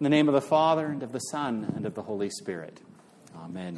In the name of the Father, and of the Son, and of the Holy Spirit. Amen.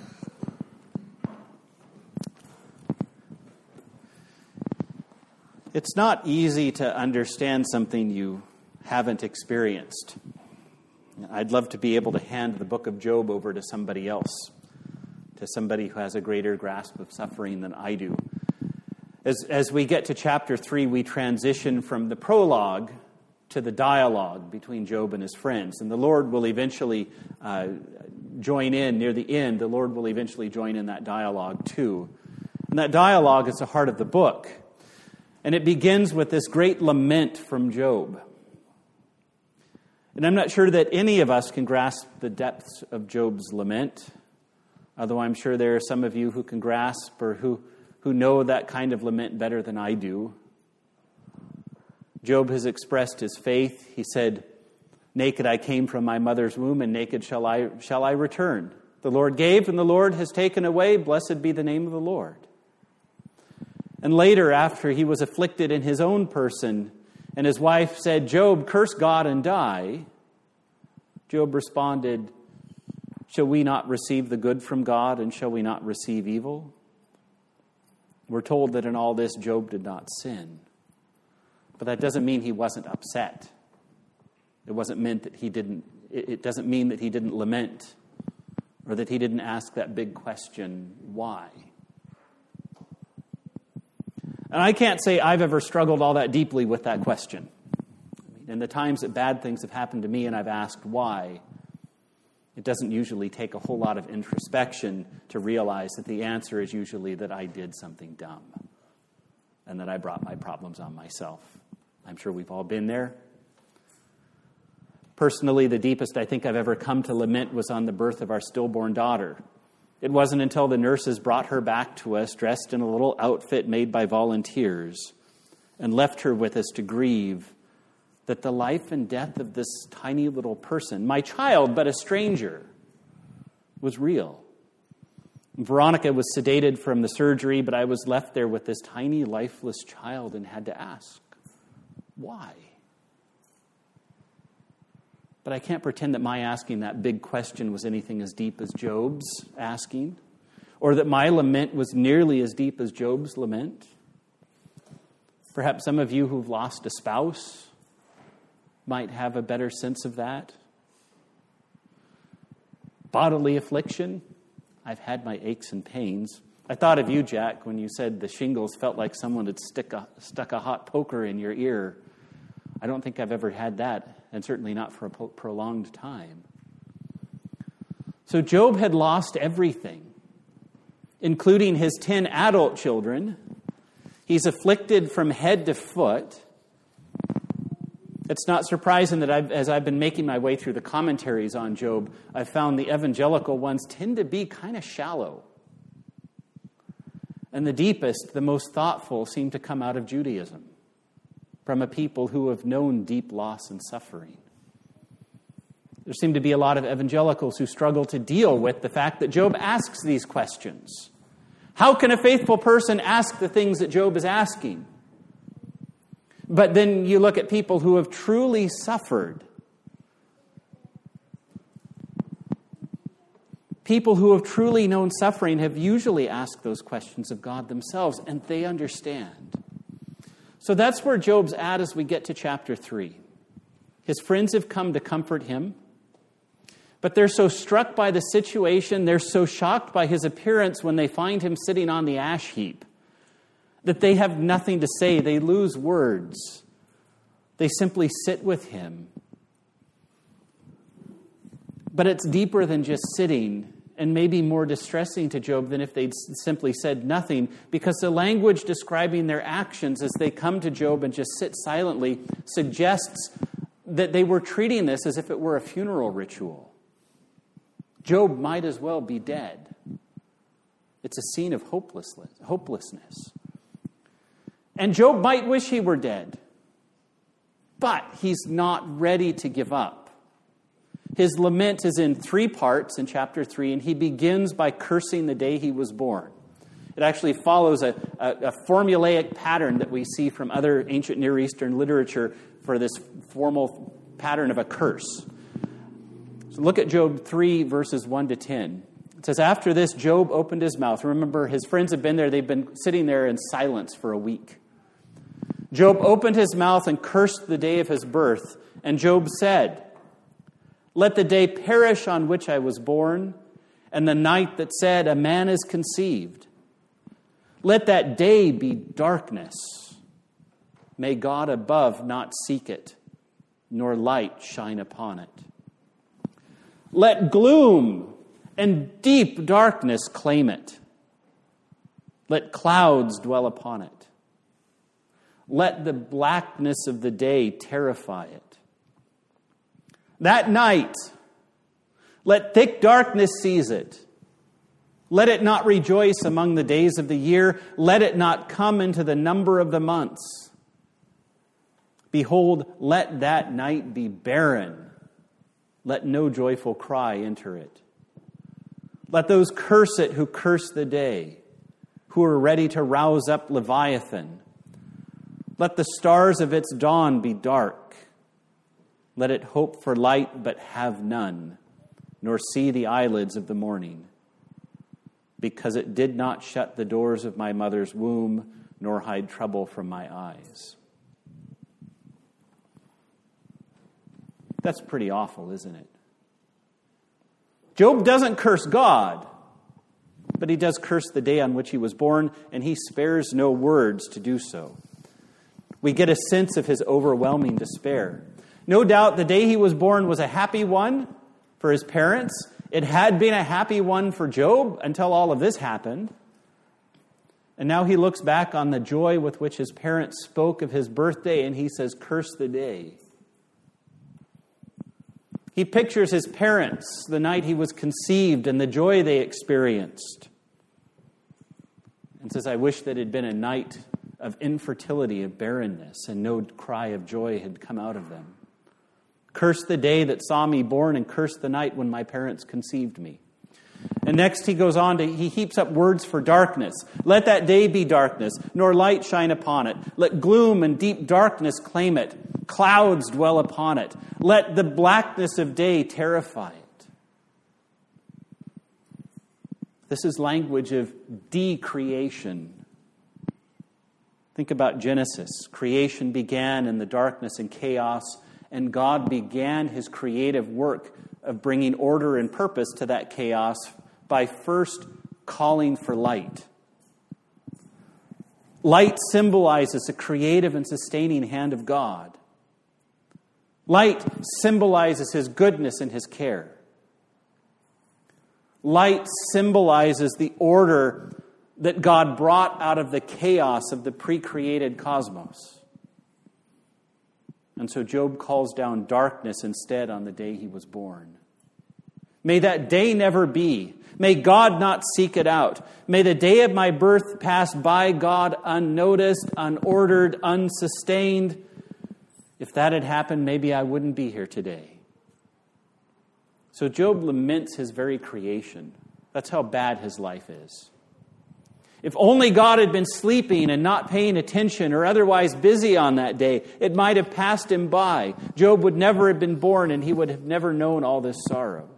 It's not easy to understand something you haven't experienced. I'd love to be able to hand the book of Job over to somebody else, to somebody who has a greater grasp of suffering than I do. As we get to chapter 3, we transition from the prologue to the dialogue between Job and his friends. And the Lord will eventually join in near the end. The Lord will eventually join in that dialogue too. And that dialogue is the heart of the book. And it begins with this great lament from Job. And I'm not sure that any of us can grasp the depths of Job's lament, although I'm sure there are some of you who can grasp or who know that kind of lament better than I do. Job has expressed his faith. He said, "Naked I came from my mother's womb, and naked shall I return. The Lord gave, and the Lord has taken away. Blessed be the name of the Lord." And later, after he was afflicted in his own person, and his wife said, "Job, curse God and die," Job responded, "Shall we not receive the good from God, and shall we not receive evil?" We're told that in all this, Job did not sin. But that doesn't mean he wasn't upset. It doesn't mean that he didn't lament, or that he didn't ask that big question, why? And I can't say I've ever struggled all that deeply with that question. In the times that bad things have happened to me and I've asked why, it doesn't usually take a whole lot of introspection to realize that the answer is usually that I did something dumb and that I brought my problems on myself. I'm sure we've all been there. Personally, the deepest I think I've ever come to lament was on the birth of our stillborn daughter. It wasn't until the nurses brought her back to us, dressed in a little outfit made by volunteers, and left her with us to grieve, that the life and death of this tiny little person, my child but a stranger, was real. Veronica was sedated from the surgery, but I was left there with this tiny, lifeless child and had to ask, why? But I can't pretend that my asking that big question was anything as deep as Job's asking, or that my lament was nearly as deep as Job's lament. Perhaps some of you who've lost a spouse might have a better sense of that. Bodily affliction, I've had my aches and pains. I thought of you, Jack, when you said the shingles felt like someone had stuck a hot poker in your ear. I don't think I've ever had that, and certainly not for a prolonged time. So Job had lost everything, including his 10 adult children. He's afflicted from head to foot. It's not surprising that as I've been making my way through the commentaries on Job, I've found the evangelical ones tend to be kind of shallow. And the deepest, the most thoughtful, seem to come out of Judaism, from a people who have known deep loss and suffering. There seem to be a lot of evangelicals who struggle to deal with the fact that Job asks these questions. How can a faithful person ask the things that Job is asking? But then you look at people who have truly suffered. People who have truly known suffering have usually asked those questions of God themselves, and they understand. So that's where Job's at as we get to chapter 3. His friends have come to comfort him, but they're so struck by the situation, they're so shocked by his appearance when they find him sitting on the ash heap, that they have nothing to say. They lose words. They simply sit with him. But it's deeper than just sitting, and maybe more distressing to Job than if they'd simply said nothing, because the language describing their actions as they come to Job and just sit silently suggests that they were treating this as if it were a funeral ritual. Job might as well be dead. It's a scene of hopelessness. And Job might wish he were dead, but he's not ready to give up. His lament is in 3 parts in chapter 3, and he begins by cursing the day he was born. It actually follows a formulaic pattern that we see from other ancient Near Eastern literature for this formal pattern of a curse. So look at Job 3, verses 1 to 10. It says, after this, Job opened his mouth. Remember, his friends have been there. They've been sitting there in silence for a week. Job opened his mouth and cursed the day of his birth. And Job said, let the day perish on which I was born, and the night that said, a man is conceived. Let that day be darkness. May God above not seek it, nor light shine upon it. Let gloom and deep darkness claim it. Let clouds dwell upon it. Let the blackness of the day terrify it. That night, let thick darkness seize it. Let it not rejoice among the days of the year. Let it not come into the number of the months. Behold, let that night be barren. Let no joyful cry enter it. Let those curse it who curse the day, who are ready to rouse up Leviathan. Let the stars of its dawn be dark. Let it hope for light, but have none, nor see the eyelids of the morning. Because it did not shut the doors of my mother's womb, nor hide trouble from my eyes. That's pretty awful, isn't it? Job doesn't curse God, but he does curse the day on which he was born, and he spares no words to do so. We get a sense of his overwhelming despair. No doubt the day he was born was a happy one for his parents. It had been a happy one for Job until all of this happened. And now he looks back on the joy with which his parents spoke of his birthday, and he says, curse the day. He pictures his parents the night he was conceived and the joy they experienced. And says, I wish that it had been a night of infertility, of barrenness, and no cry of joy had come out of them. Curse the day that saw me born, and curse the night when my parents conceived me. And next he goes on he heaps up words for darkness. Let that day be darkness, nor light shine upon it. Let gloom and deep darkness claim it. Clouds dwell upon it. Let the blackness of day terrify it. This is language of decreation. Think about Genesis. Creation began in the darkness and chaos, and God began his creative work of bringing order and purpose to that chaos by first calling for light. Light symbolizes the creative and sustaining hand of God. Light symbolizes his goodness and his care. Light symbolizes the order that God brought out of the chaos of the pre-created cosmos. And so Job calls down darkness instead on the day he was born. May that day never be. May God not seek it out. May the day of my birth pass by God unnoticed, unordered, unsustained. If that had happened, maybe I wouldn't be here today. So Job laments his very creation. That's how bad his life is. If only God had been sleeping and not paying attention or otherwise busy on that day, it might have passed him by. Job would never have been born, and he would have never known all this sorrow.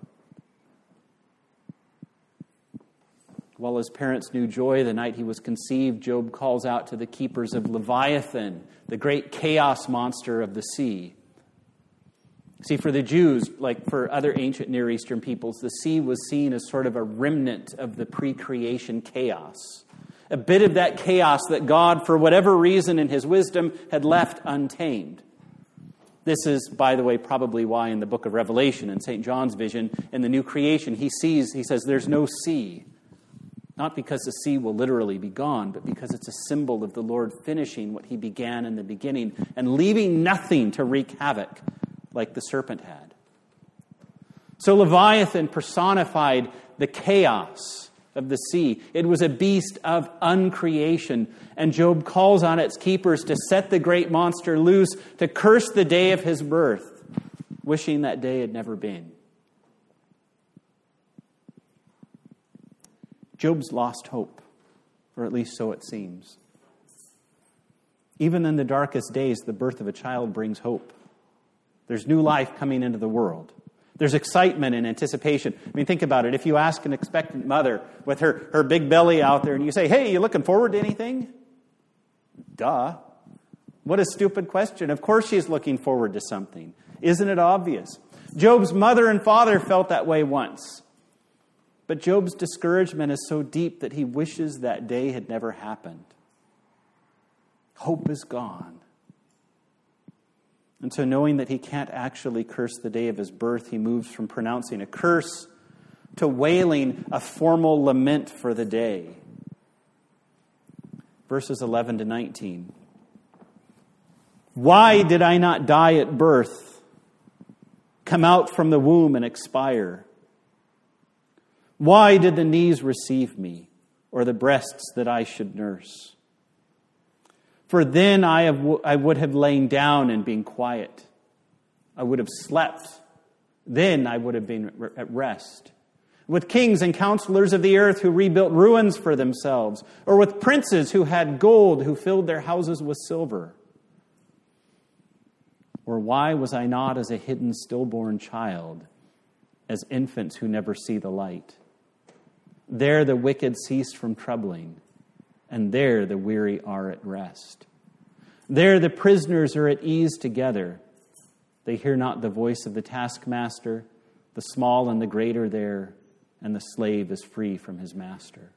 While his parents knew joy the night he was conceived, Job calls out to the keepers of Leviathan, the great chaos monster of the sea. See, for the Jews, like for other ancient Near Eastern peoples, the sea was seen as sort of a remnant of the pre-creation chaos. A bit of that chaos that God, for whatever reason in his wisdom, had left untamed. This is, by the way, probably why in the book of Revelation, in St. John's vision, in the new creation, he says, there's no sea. Not because the sea will literally be gone, but because it's a symbol of the Lord finishing what he began in the beginning and leaving nothing to wreak havoc like the serpent had. So Leviathan personified the chaos of the sea. It was a beast of uncreation, and Job calls on its keepers to set the great monster loose, to curse the day of his birth, wishing that day had never been. Job's lost hope, or at least so it seems. Even in the darkest days, the birth of a child brings hope. There's new life coming into the world. There's excitement and anticipation. I mean, think about it. If you ask an expectant mother with her big belly out there and you say, hey, you looking forward to anything? Duh. What a stupid question. Of course she's looking forward to something. Isn't it obvious? Job's mother and father felt that way once. But Job's discouragement is so deep that he wishes that day had never happened. Hope is gone. And so knowing that he can't actually curse the day of his birth, he moves from pronouncing a curse to wailing a formal lament for the day. Verses 11 to 19. Why did I not die at birth, come out from the womb and expire? Why did the knees receive me, or the breasts that I should nurse? For then I would have lain down and been quiet. I would have slept. Then I would have been at rest. With kings and counselors of the earth who rebuilt ruins for themselves, or with princes who had gold, who filled their houses with silver. Or why was I not as a hidden stillborn child, as infants who never see the light? There the wicked cease from troubling, and there the weary are at rest. There the prisoners are at ease together. They hear not the voice of the taskmaster. The small and the great are there, and the slave is free from his master.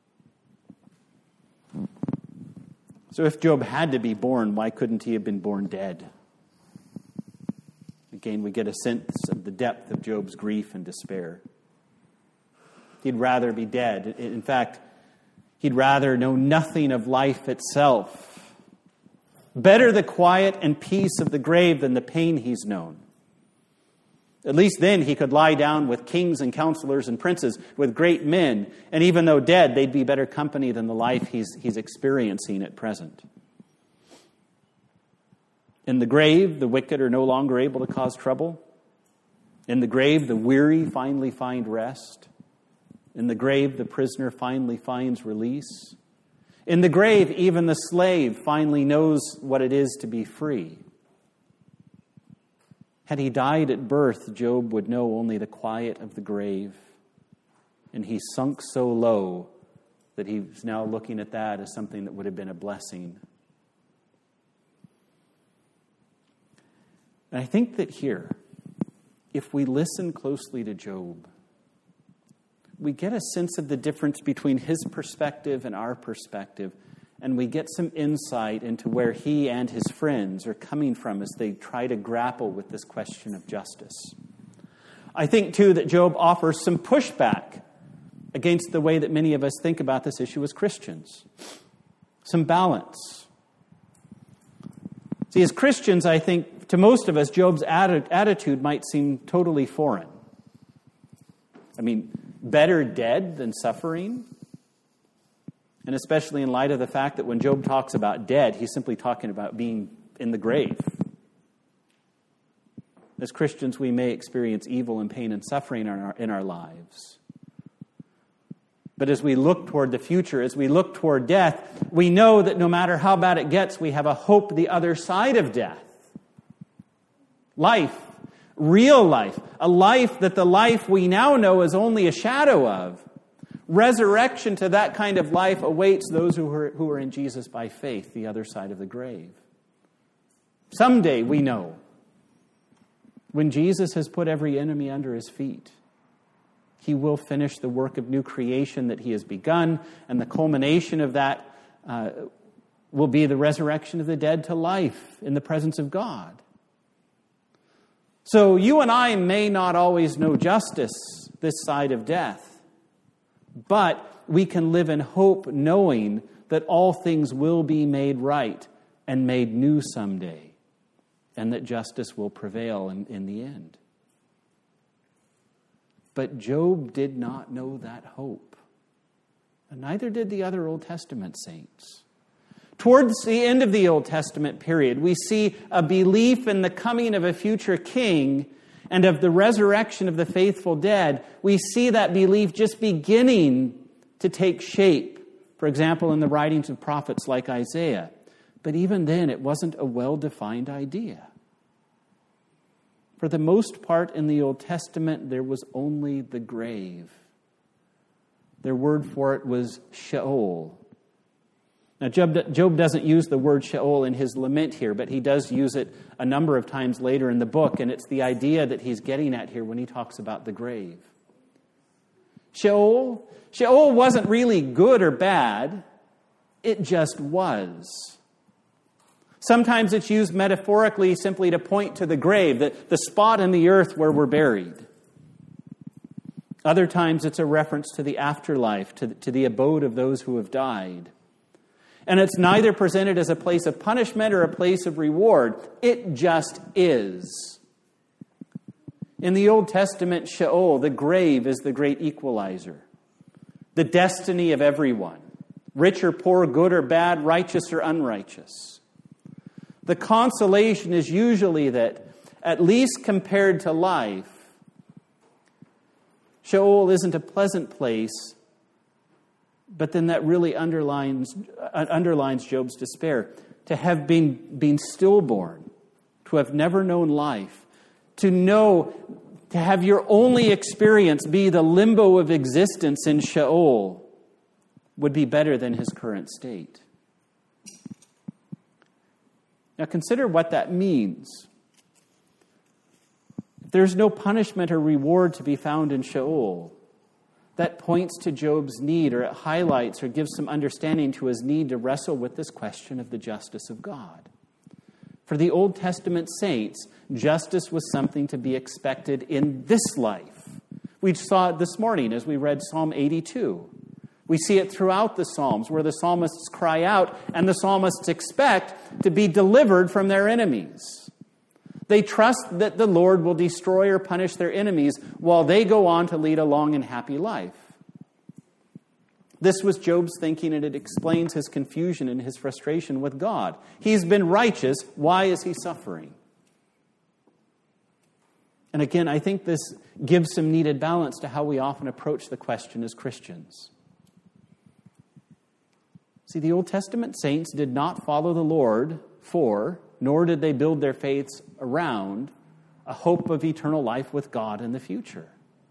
So if Job had to be born, why couldn't he have been born dead? Again, we get a sense of the depth of Job's grief and despair. He'd rather be dead. In fact, he'd rather know nothing of life itself. Better the quiet and peace of the grave than the pain he's known. At least then he could lie down with kings and counselors and princes, with great men, and even though dead, they'd be better company than the life he's experiencing at present. In the grave, the wicked are no longer able to cause trouble. In the grave, the weary finally find rest. In the grave, the prisoner finally finds release. In the grave, even the slave finally knows what it is to be free. Had he died at birth, Job would know only the quiet of the grave. And he sunk so low that he's now looking at that as something that would have been a blessing. And I think that here, if we listen closely to Job, we get a sense of the difference between his perspective and our perspective, and we get some insight into where he and his friends are coming from as they try to grapple with this question of justice. I think, too, that Job offers some pushback against the way that many of us think about this issue as Christians. Some balance. See, as Christians, I think, to most of us, Job's attitude might seem totally foreign. I mean, better dead than suffering? And especially in light of the fact that when Job talks about dead, he's simply talking about being in the grave. As Christians, we may experience evil and pain and suffering in our lives. But as we look toward the future, as we look toward death, we know that no matter how bad it gets, we have a hope the other side of death. Life. Real life, a life that the life we now know is only a shadow of. Resurrection to that kind of life awaits those who are in Jesus by faith, the other side of the grave. Someday, we know, when Jesus has put every enemy under his feet, he will finish the work of new creation that he has begun, and the culmination of that will be the resurrection of the dead to life in the presence of God. So you and I may not always know justice this side of death, but we can live in hope knowing that all things will be made right and made new someday, and that justice will prevail in the end. But Job did not know that hope, and neither did the other Old Testament saints. Towards the end of the Old Testament period, we see a belief in the coming of a future king and of the resurrection of the faithful dead. We see that belief just beginning to take shape, for example, in the writings of prophets like Isaiah. But even then, it wasn't a well-defined idea. For the most part in the Old Testament, there was only the grave. Their word for it was Sheol. Now, Job doesn't use the word Sheol in his lament here, but he does use it a number of times later in the book, and it's the idea that he's getting at here when he talks about the grave. Sheol wasn't really good or bad. It just was. Sometimes it's used metaphorically simply to point to the grave, the spot in the earth where we're buried. Other times it's a reference to the afterlife, to the abode of those who have died. And it's neither presented as a place of punishment or a place of reward. It just is. In the Old Testament, Sheol, the grave, is the great equalizer. The destiny of everyone. Rich or poor, good or bad, righteous or unrighteous. The consolation is usually that, at least compared to life, Sheol isn't a pleasant place, but then that really underlines Job's despair. To have been stillborn, to have never known life, to have your only experience be the limbo of existence in Sheol would be better than his current state. Now consider what that means. If there's no punishment or reward to be found in Sheol, that points to Job's need, or it highlights or gives some understanding to his need to wrestle with this question of the justice of God. For the Old Testament saints, justice was something to be expected in this life. We saw it this morning as we read Psalm 82. We see it throughout the Psalms, where the psalmists cry out and the psalmists expect to be delivered from their enemies. They trust that the Lord will destroy or punish their enemies while they go on to lead a long and happy life. This was Job's thinking, and it explains his confusion and his frustration with God. He's been righteous. Why is he suffering? And again, I think this gives some needed balance to how we often approach the question as Christians. See, the Old Testament saints did not follow the Lord for, nor did they build their faiths around, a hope of eternal life with God in the future.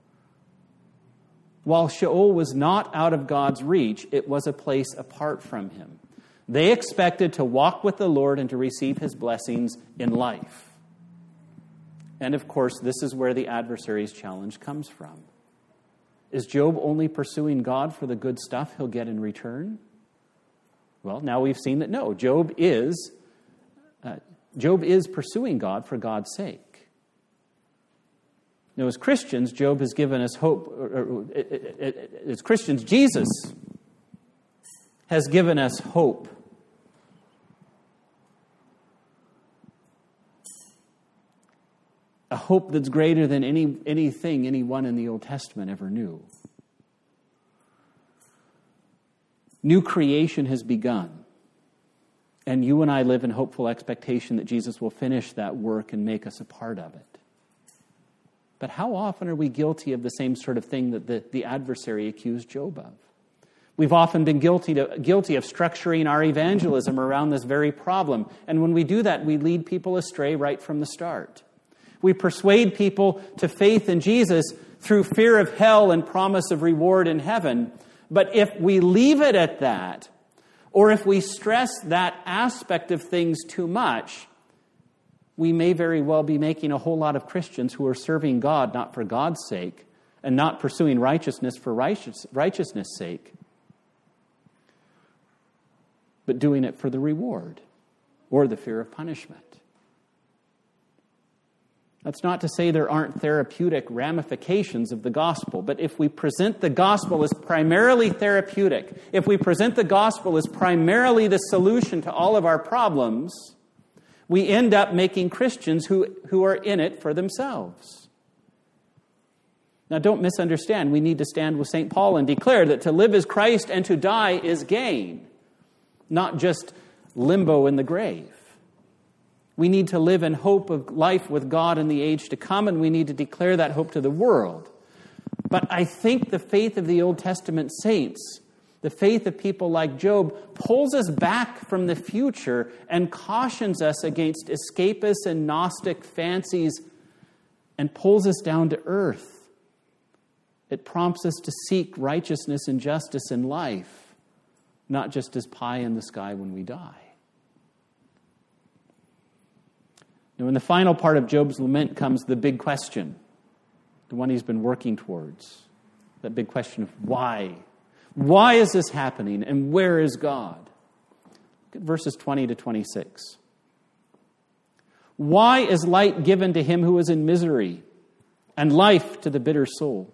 While Sheol was not out of God's reach, it was a place apart from him. They expected to walk with the Lord and to receive his blessings in life. And of course, this is where the adversary's challenge comes from. Is Job only pursuing God for the good stuff he'll get in return? Well, now we've seen that no, Job is pursuing God for God's sake. Now, as Christians, Job has given us hope. As Christians, Jesus has given us hope. A hope that's greater than anything anyone in the Old Testament ever knew. New creation has begun. And you and I live in hopeful expectation that Jesus will finish that work and make us a part of it. But how often are we guilty of the same sort of thing that the adversary accused Job of? We've often been guilty of structuring our evangelism around this very problem. And when we do that, we lead people astray right from the start. We persuade people to faith in Jesus through fear of hell and promise of reward in heaven. But if we leave it at that, or if we stress that aspect of things too much, we may very well be making a whole lot of Christians who are serving God not for God's sake and not pursuing righteousness for righteousness' sake, but doing it for the reward or the fear of punishment. That's not to say there aren't therapeutic ramifications of the gospel, but if we present the gospel as primarily therapeutic, if we present the gospel as primarily the solution to all of our problems, we end up making Christians who are in it for themselves. Now, don't misunderstand. We need to stand with St. Paul and declare that to live is Christ and to die is gain, not just limbo in the grave. We need to live in hope of life with God in the age to come, and we need to declare that hope to the world. But I think the faith of the Old Testament saints, the faith of people like Job, pulls us back from the future and cautions us against escapist and Gnostic fancies and pulls us down to earth. It prompts us to seek righteousness and justice in life, not just as pie in the sky when we die. Now, in the final part of Job's lament comes the big question, the one he's been working towards. That big question of why? Why is this happening, and where is God? Look at verses 20 to 26. Why is light given to him who is in misery, and life to the bitter soul?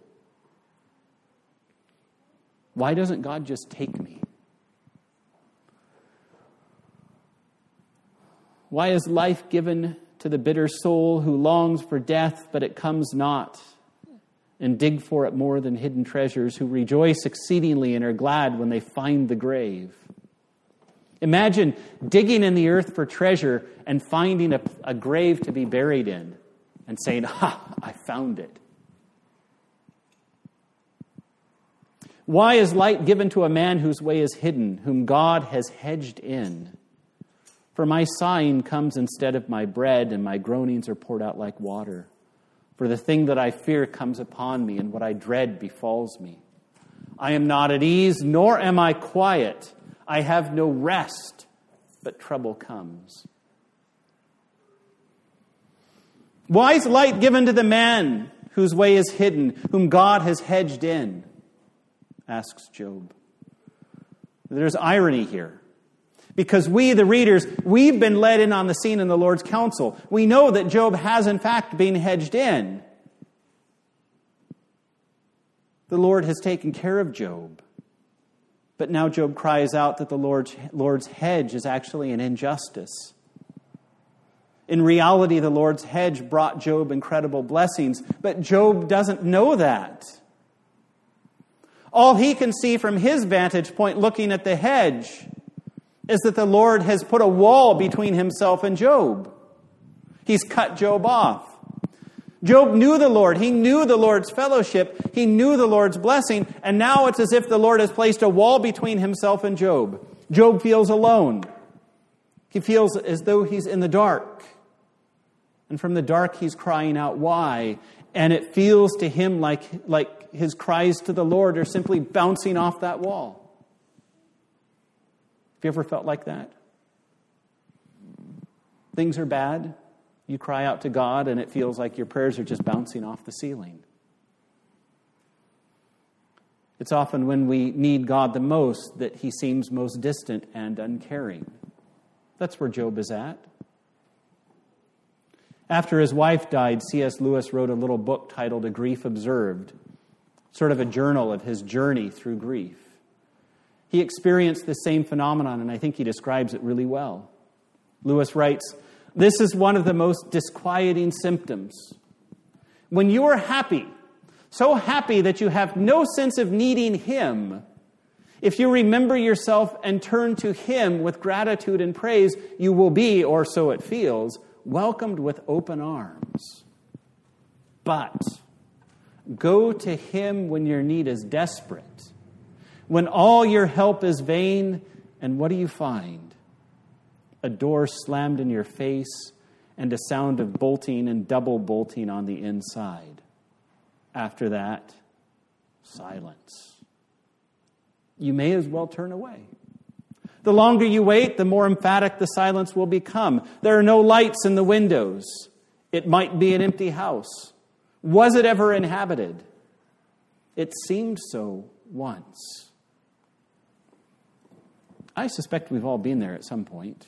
Why doesn't God just take me? Why is life given to the bitter soul who longs for death, but it comes not, and dig for it more than hidden treasures, who rejoice exceedingly and are glad when they find the grave? Imagine digging in the earth for treasure and finding a grave to be buried in and saying, I found it. Why is light given to a man whose way is hidden, whom God has hedged in? For my sighing comes instead of my bread, and my groanings are poured out like water. For the thing that I fear comes upon me, and what I dread befalls me. I am not at ease, nor am I quiet. I have no rest, but trouble comes. Why is light given to the man whose way is hidden, whom God has hedged in? Asks Job. There's irony here. Because we, the readers, we've been led in on the scene in the Lord's counsel. We know that Job has in fact been hedged in. The Lord has taken care of Job. But now Job cries out that the Lord's hedge is actually an injustice. In reality, the Lord's hedge brought Job incredible blessings, but Job doesn't know that. All he can see from his vantage point looking at the hedge is that the Lord has put a wall between himself and Job. He's cut Job off. Job knew the Lord. He knew the Lord's fellowship. He knew the Lord's blessing. And now it's as if the Lord has placed a wall between himself and Job. Job feels alone. He feels as though he's in the dark. And from the dark, he's crying out, why? And it feels to him like his cries to the Lord are simply bouncing off that wall. Have you ever felt like that? Things are bad. You cry out to God, and it feels like your prayers are just bouncing off the ceiling. It's often when we need God the most that he seems most distant and uncaring. That's where Job is at. After his wife died, C.S. Lewis wrote a little book titled A Grief Observed, sort of a journal of his journey through grief. He experienced the same phenomenon, and I think he describes it really well. Lewis writes, "This is one of the most disquieting symptoms. When you are happy, so happy that you have no sense of needing him, if you remember yourself and turn to him with gratitude and praise, you will be, or so it feels, welcomed with open arms. But go to him when your need is desperate, when all your help is vain, and what do you find? A door slammed in your face and a sound of bolting and double bolting on the inside. After that, silence. You may as well turn away. The longer you wait, the more emphatic the silence will become. There are no lights in the windows. It might be an empty house. Was it ever inhabited? It seemed so once." I suspect we've all been there at some point.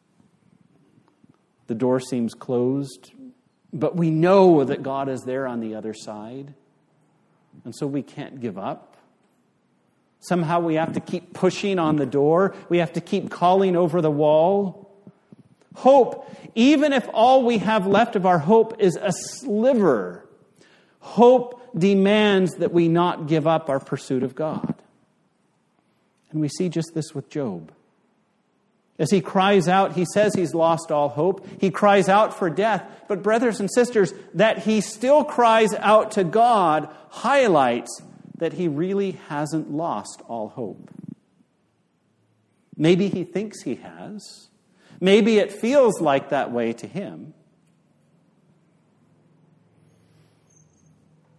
The door seems closed, but we know that God is there on the other side. And so we can't give up. Somehow we have to keep pushing on the door. We have to keep calling over the wall. Hope, even if all we have left of our hope is a sliver, hope demands that we not give up our pursuit of God. And we see just this with Job. As he cries out, he says he's lost all hope. He cries out for death. But brothers and sisters, that he still cries out to God highlights that he really hasn't lost all hope. Maybe he thinks he has. Maybe it feels like that way to him.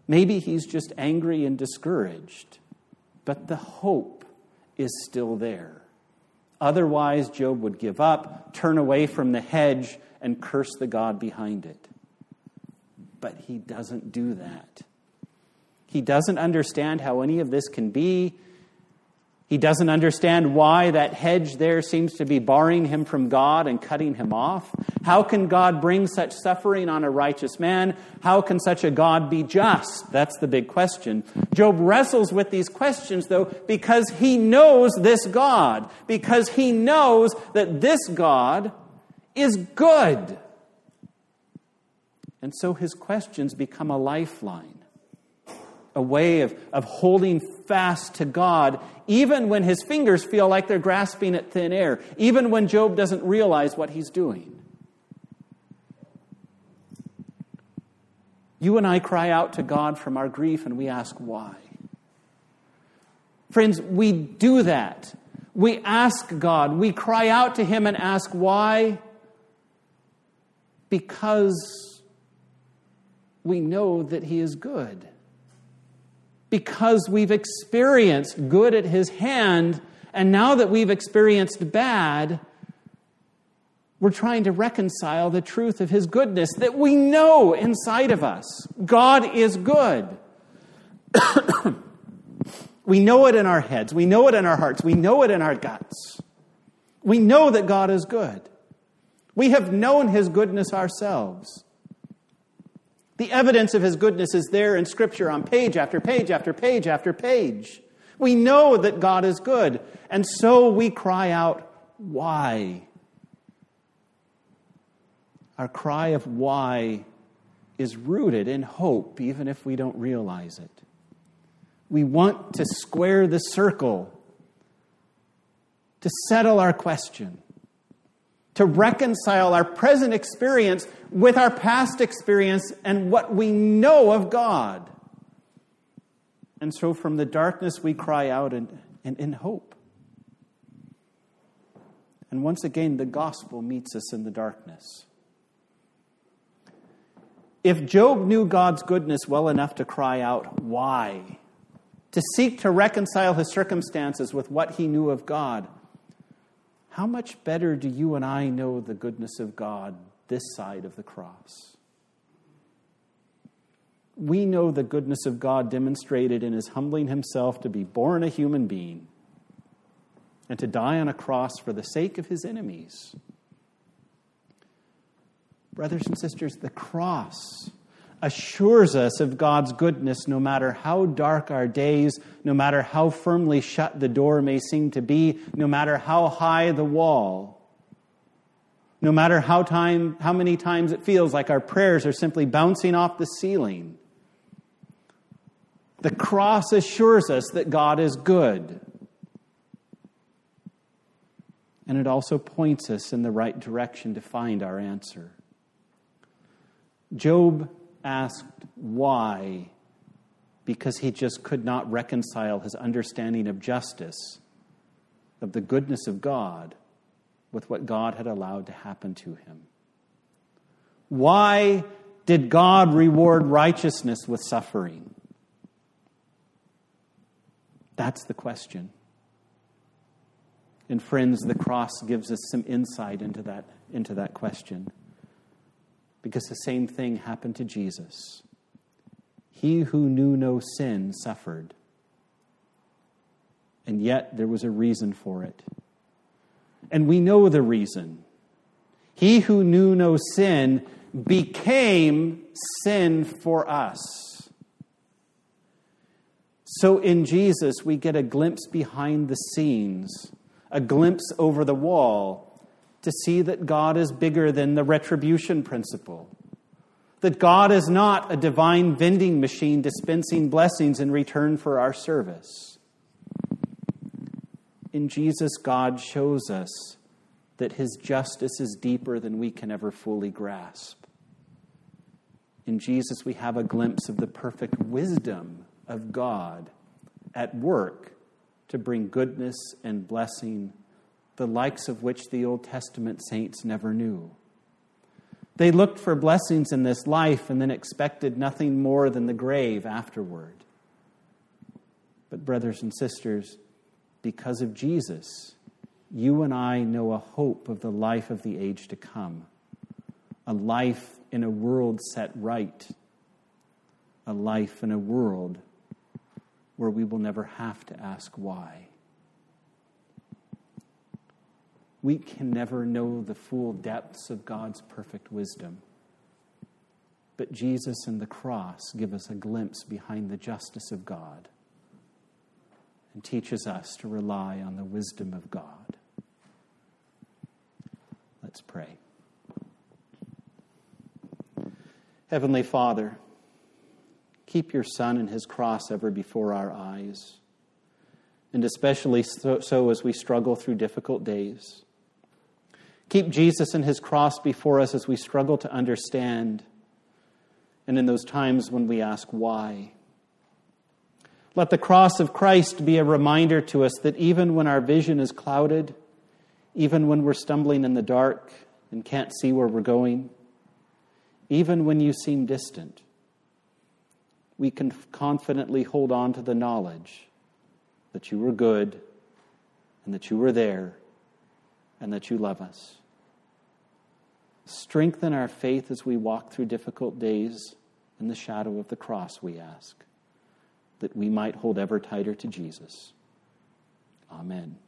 Maybe he's just angry and discouraged, but the hope is still there. Otherwise, Job would give up, turn away from the hedge, and curse the God behind it. But he doesn't do that. He doesn't understand how any of this can be. He doesn't understand why that hedge there seems to be barring him from God and cutting him off. How can God bring such suffering on a righteous man? How can such a God be just? That's the big question. Job wrestles with these questions, though, because he knows this God, because he knows that this God is good. And so his questions become a lifeline, a way of holding fast to God, even when his fingers feel like they're grasping at thin air, even when Job doesn't realize what he's doing. You and I cry out to God from our grief and we ask why. Friends, we do that. We ask God, we cry out to him and ask why? Because we know that he is good. Because we've experienced good at his hand, and now that we've experienced bad, we're trying to reconcile the truth of his goodness that we know inside of us. God is good. We know it in our heads. We know it in our hearts. We know it in our guts. We know that God is good. We have known his goodness ourselves. The evidence of his goodness is there in Scripture on page after page after page after page. We know that God is good, and so we cry out, why? Our cry of why is rooted in hope, even if we don't realize it. We want to square the circle, to settle our question, to reconcile our present experience with our past experience and what we know of God. And so from the darkness we cry out in hope. And once again, the gospel meets us in the darkness. If Job knew God's goodness well enough to cry out, why? To seek to reconcile his circumstances with what he knew of God, how much better do you and I know the goodness of God this side of the cross? We know the goodness of God demonstrated in his humbling himself to be born a human being and to die on a cross for the sake of his enemies. Brothers and sisters, the cross assures us of God's goodness no matter how dark our days, no matter how firmly shut the door may seem to be, no matter how high the wall, no matter how many times it feels like our prayers are simply bouncing off the ceiling. The cross assures us that God is good. And it also points us in the right direction to find our answer. Job asked why, because he just could not reconcile his understanding of justice, of the goodness of God, with what God had allowed to happen to him. Why did God reward righteousness with suffering? That's the question. And friends, the cross gives us some insight into that question. Because the same thing happened to Jesus. He who knew no sin suffered. And yet there was a reason for it. And we know the reason. He who knew no sin became sin for us. So in Jesus, we get a glimpse behind the scenes, a glimpse over the wall, to see that God is bigger than the retribution principle. That God is not a divine vending machine dispensing blessings in return for our service. In Jesus, God shows us that his justice is deeper than we can ever fully grasp. In Jesus, we have a glimpse of the perfect wisdom of God at work to bring goodness and blessing, the likes of which the Old Testament saints never knew. They looked for blessings in this life and then expected nothing more than the grave afterward. But brothers and sisters, because of Jesus, you and I know a hope of the life of the age to come, a life in a world set right, a life in a world where we will never have to ask why. We can never know the full depths of God's perfect wisdom, but Jesus and the cross give us a glimpse behind the justice of God and teaches us to rely on the wisdom of God. Let's pray. Heavenly Father, keep your Son and his cross ever before our eyes, and especially so as we struggle through difficult days. Keep Jesus and his cross before us as we struggle to understand, and in those times when we ask why. Let the cross of Christ be a reminder to us that even when our vision is clouded, even when we're stumbling in the dark and can't see where we're going, even when you seem distant, we can confidently hold on to the knowledge that you were good and that you were there and that you love us. Strengthen our faith as we walk through difficult days in the shadow of the cross, we ask, that we might hold ever tighter to Jesus. Amen.